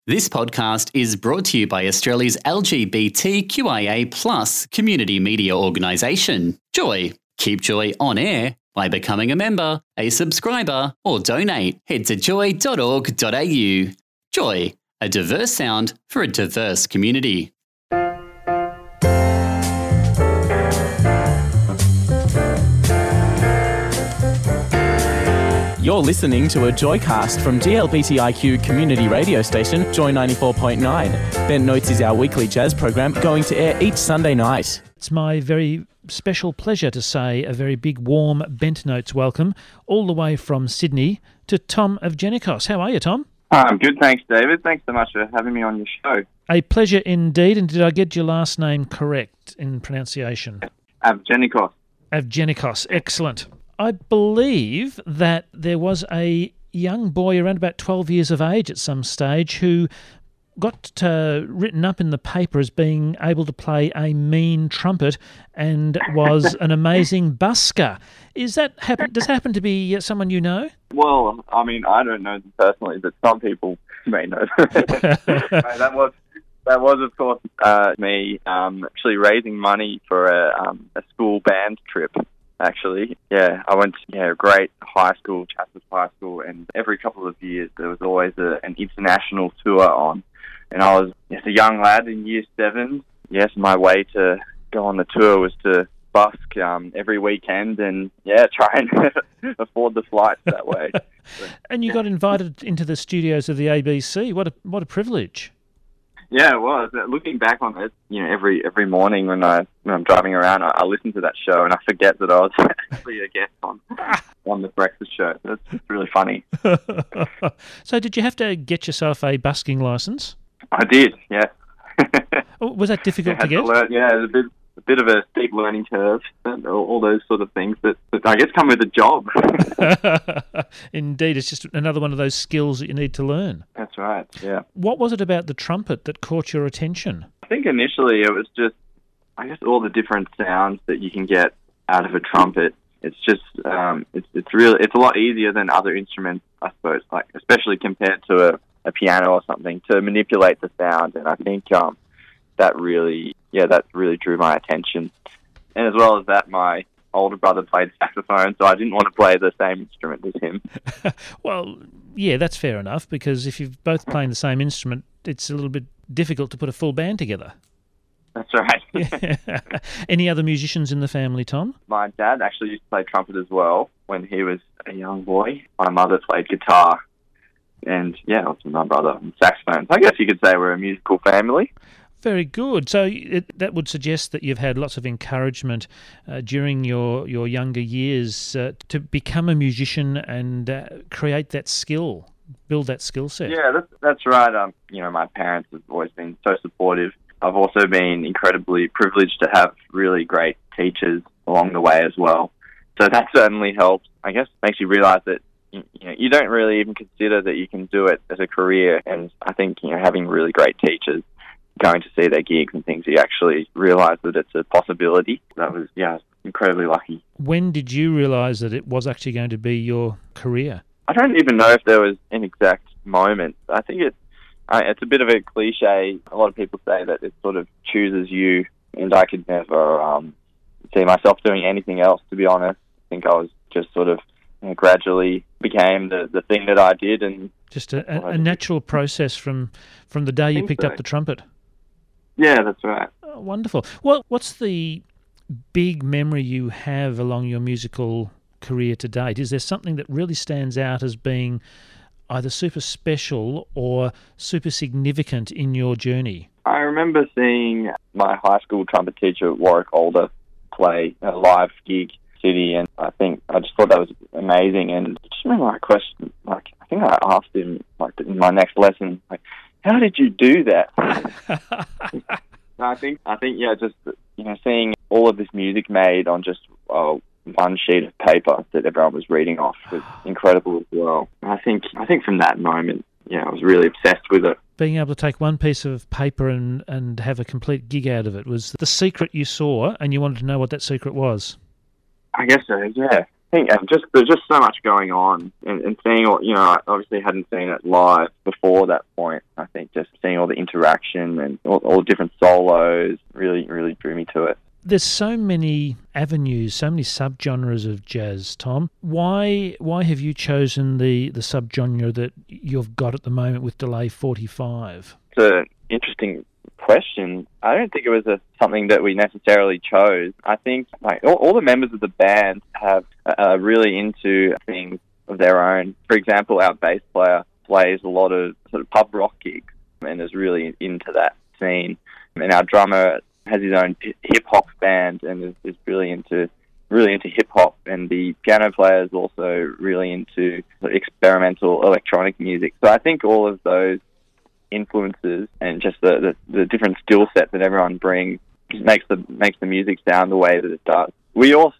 This podcast is brought to you by Australia's LGBTQIA+ community media organisation, Joy. Keep Joy on air by becoming a member, a subscriber, or donate. Head to joy.org.au. Joy, a diverse sound for a diverse community. You're listening to a Joycast from GLBTIQ community radio station, Joy 94.9. Bent Notes is our weekly jazz program going to air each Sunday night. It's my very special pleasure to say a very big, warm Bent Notes welcome all the way from Sydney to Tom Evgenikos. How are you, Tom? I'm good, thanks, David. Thanks so much for having me on your show. A pleasure indeed. And did I get your last name correct in pronunciation? Evgenikos. Evgenikos. Excellent. I believe that there was a young boy around about 12 years of age at some stage who got written up in the paper as being able to play a mean trumpet and was an amazing busker. Does that happen to be someone you know? Well, I mean, I don't know them personally, but some people may know. That was, of course, me actually raising money for a school band trip. Actually, yeah, I went to a great high school, Chatsworth High School, and every couple of years there was always an international tour on. And I was a young lad in year 7. Yes, my way to go on the tour was to busk every weekend and, try and afford the flights that way. And you got invited into the studios of the ABC. What a privilege. Yeah, it was. Looking back on it, every morning when I'm driving around, I listen to that show and I forget that I was actually a guest on the breakfast show. That's really funny. So did you have to get yourself a busking licence? I did, yeah. Was that difficult to get? It's a bit of a steep learning curve, and all those sort of things that I guess come with a job. Indeed, it's just another one of those skills that you need to learn. That's right, yeah. What was it about the trumpet that caught your attention? I think initially it was just, all the different sounds that you can get out of a trumpet. It's just, it's a lot easier than other instruments, I suppose, like especially compared to a piano or something, to manipulate the sound. And I think that really drew my attention. And as well as that, my older brother played saxophone, so I didn't want to play the same instrument as him. Well, yeah, that's fair enough, because if you're both playing the same instrument, it's a little bit difficult to put a full band together. That's right. Any other musicians in the family, Tom? My dad actually used to play trumpet as well when he was a young boy. My mother played guitar. And, also my brother on saxophone. So I guess you could say we're a musical family. Very good. So that would suggest that you've had lots of encouragement during your younger years to become a musician and create that skill, build that skill set. Yeah, that's right. My parents have always been so supportive. I've also been incredibly privileged to have really great teachers along the way as well. So that certainly helps. I guess makes you realise that you don't really even consider that you can do it as a career. And I think, having really great teachers, going to see their gigs and things, you actually realise that it's a possibility. That was, incredibly lucky. When did you realise that it was actually going to be your career? I don't even know if there was an exact moment. I think it's a bit of a cliche. A lot of people say that it sort of chooses you, and I could never see myself doing anything else, to be honest. I think I was just sort of gradually became the thing that I did, and just a natural process from the day you picked up the trumpet. Yeah, that's right. Oh, wonderful. What's the big memory you have along your musical career to date? Is there something that really stands out as being either super special or super significant in your journey? I remember seeing my high school trumpet teacher, Warwick Alder, play a live gig City, and I just thought that was amazing. And I just remember my question, I think I asked him in my next lesson, how did you do that? I think just seeing all of this music made on just one sheet of paper that everyone was reading off was incredible as well. And I think from that moment, I was really obsessed with it. Being able to take one piece of paper and have a complete gig out of it was the secret you saw, and you wanted to know what that secret was. I guess so, yeah. think there's just so much going on, and seeing all, I obviously hadn't seen it live before that point. I think just seeing all the interaction and all the different solos really, really drew me to it. There's so many avenues, so many subgenres of jazz, Tom. Why have you chosen the subgenre that you've got at the moment with Delay 45? It's an interesting question. I don't think it was something that we necessarily chose. I think all the members of the band have really into things of their own. For example, our bass player plays a lot of sort of pub rock gigs and is really into that scene. And our drummer has his own hip hop band and is really into hip hop. And the piano player is also really into experimental electronic music. So I think all of those influences and just the different skill set that everyone brings makes the music sound the way that it does. We all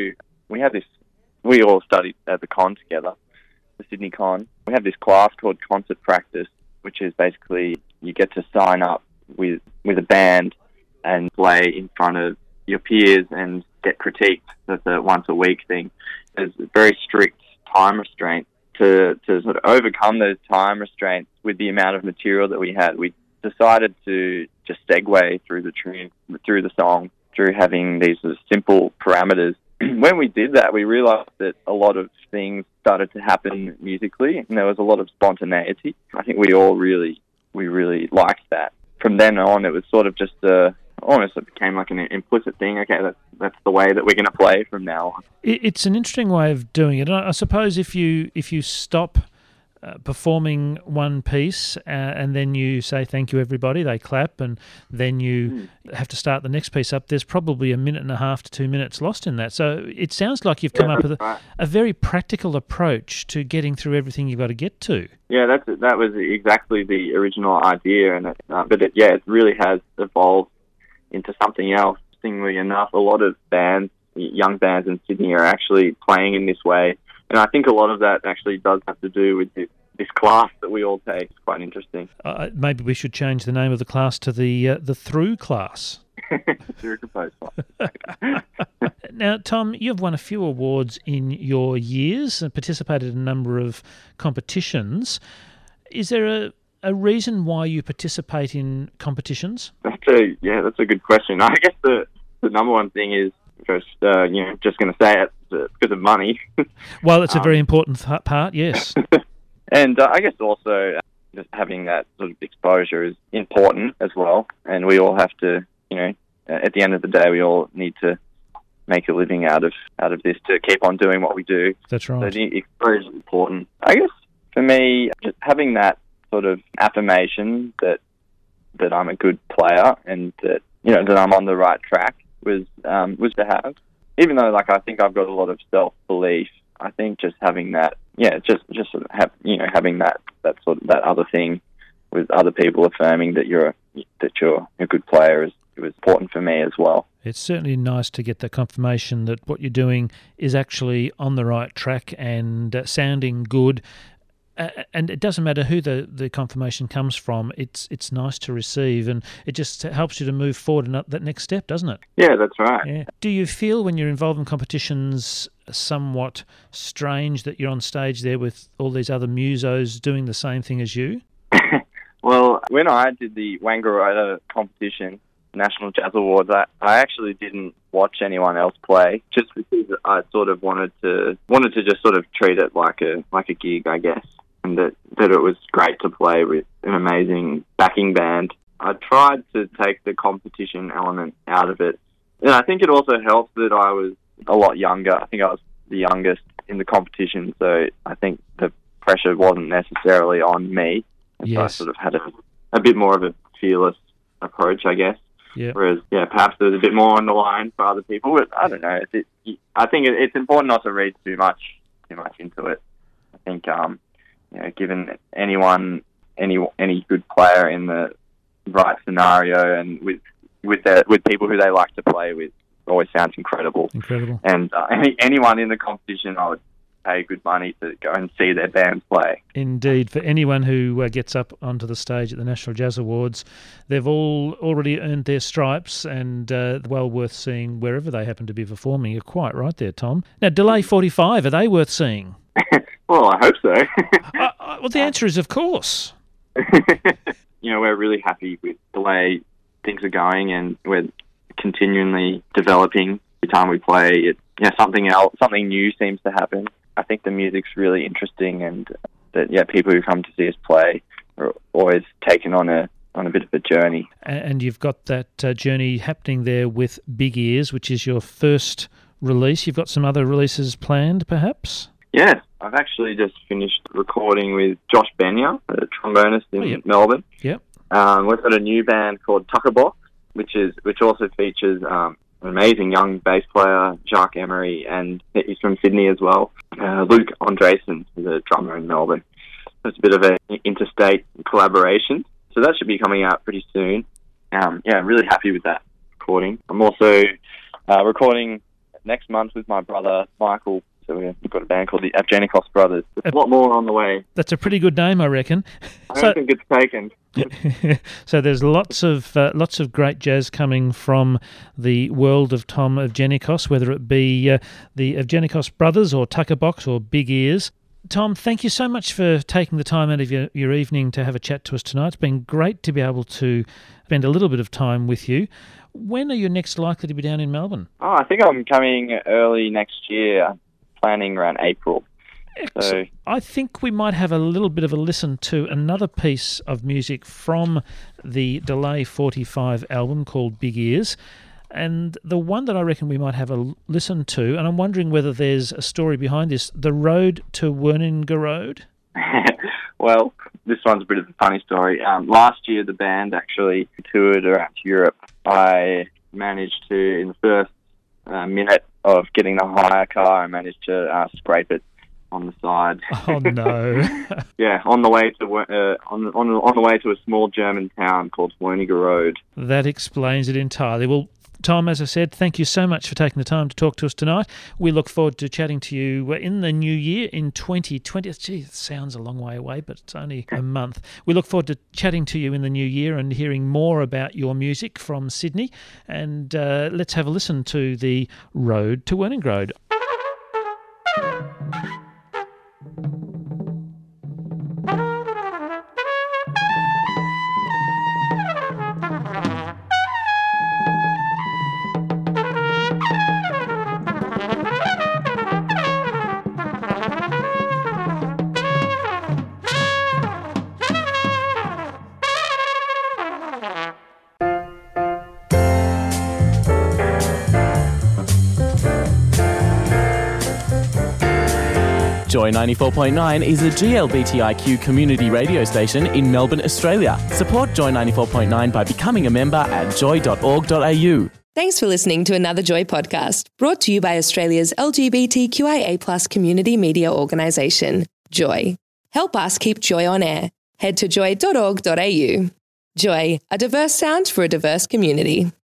studied at the con together, the Sydney Con. We have this class called Concert Practice, which is basically you get to sign up with a band and play in front of your peers and get critiqued. That's a once a week thing. There's very strict time restraints. To sort of overcome those time restraints with the amount of material that we had, we decided to just segue through the song, through having these sort of simple parameters. When we did that, we realized that a lot of things started to happen musically, and there was a lot of spontaneity. I think we really liked that. From then on, it was sort of just almost it became like an implicit thing. Okay, that's the way that we're going to play from now on. It's an interesting way of doing it. I suppose if you stop performing one piece and then you say thank you everybody, they clap, and then you have to start the next piece up, there's probably 1.5 minutes to 2 minutes lost in that. So it sounds like you've come up with a very practical approach to getting through everything you've got to get to. Yeah, that was exactly the original idea, and it really has evolved into something else. Interestingly enough, a lot of bands, young bands in Sydney, are actually playing in this way, and I think a lot of that actually does have to do with this class that we all take. It's quite interesting. Maybe we should change the name of the class to the Through class. Through composed class. Now, Tom, you've won a few awards in your years and participated in a number of competitions. Is there a reason why you participate in competitions? That's a good question. I guess the number one thing is just going to say it because of money. Well, it's a very important part, yes. And I guess also just having that sort of exposure is important as well. And we all have to, at the end of the day, we all need to make a living out of this to keep on doing what we do. That's right. So the exposure is important. I guess for me, just having that sort of affirmation that I'm a good player and that that I'm on the right track was to have. Even though I think I've got a lot of self-belief, I think just having that, just sort of having that sort of that other thing with other people affirming that you're a good player it was important for me as well. It's certainly nice to get the confirmation that what you're doing is actually on the right track and sounding good. And it doesn't matter who the confirmation comes from. It's nice to receive, and it just helps you to move forward in that next step, doesn't it? Yeah, that's right. Yeah. Do you feel when you're involved in competitions somewhat strange that you're on stage there with all these other musos doing the same thing as you? Well, when I did the Wangaratta competition, National Jazz Awards, I actually didn't watch anyone else play, just because I sort of wanted to just sort of treat it like a gig, I guess. And that it was great to play with an amazing backing band. I tried to take the competition element out of it. And I think it also helped that I was a lot younger. I think I was the youngest in the competition, so I think the pressure wasn't necessarily on me. Yes. So I sort of had a bit more of a fearless approach, I guess. Yeah. Whereas, perhaps there was a bit more on the line for other people. But I don't know. I think it's important not to read too much into it. I think given anyone, any good player in the right scenario and with people who they like to play with, always sounds incredible. Incredible. And anyone in the competition, I would pay good money to go and see their bands play. Indeed. For anyone who gets up onto the stage at the National Jazz Awards, they've all already earned their stripes and well worth seeing wherever they happen to be performing. You're quite right there, Tom. Now, Delay 45, are they worth seeing? Well, I hope so. Well, the answer is of course. We're really happy with the way things are going, and we're continually developing every time we play. Something new seems to happen. I think the music's really interesting, and that people who come to see us play are always taken on a bit of a journey. And you've got that journey happening there with Big Ears, which is your first release. You've got some other releases planned, perhaps? Yes, I've actually just finished recording with Josh Benya, a trombonist in Melbourne. Yep. We've got a new band called Tuckerbox, which also features an amazing young bass player, Jacques Emery, and he's from Sydney as well. Luke Andresen is a drummer in Melbourne. It's a bit of an interstate collaboration, so that should be coming out pretty soon. I'm really happy with that recording. I'm also recording next month with my brother Michael. So we've got a band called the Evgenikos Brothers. There's a lot more on the way. That's a pretty good name, I reckon. I don't think it's taken. So there's lots of great jazz coming from the world of Tom Evgenikos, whether it be the Evgenikos Brothers or Tuckerbox or Big Ears. Tom, thank you so much for taking the time out of your evening to have a chat to us tonight. It's been great to be able to spend a little bit of time with you. When are you next likely to be down in Melbourne? I think I'm coming early next year. Planning around April. So I think we might have a little bit of a listen to another piece of music from the Delay 45 album called Big Ears, and the one that I reckon we might have a listen to, and I'm wondering whether there's a story behind this, The Road to Wernigerode. Well, this one's a bit of a funny story. Last year the band actually toured around Europe. I managed to, in the first minute of getting the hire car, I managed to scrape it on the side. Oh no! On the way to on the way to a small German town called Wernigerode. That explains it entirely. Well, Tom, as I said, thank you so much for taking the time to talk to us tonight. We look forward to chatting to you in the new year, in 2020. Gee, it sounds a long way away, but it's only a month. We look forward to chatting to you in the new year and hearing more about your music from Sydney. And let's have a listen to The Road to Wernigerode. Joy 94.9 is a GLBTIQ community radio station in Melbourne, Australia. Support Joy 94.9 by becoming a member at joy.org.au. Thanks for listening to another Joy podcast, brought to you by Australia's LGBTQIA+ community media organisation, Joy. Help us keep Joy on air. Head to joy.org.au. Joy, a diverse sound for a diverse community.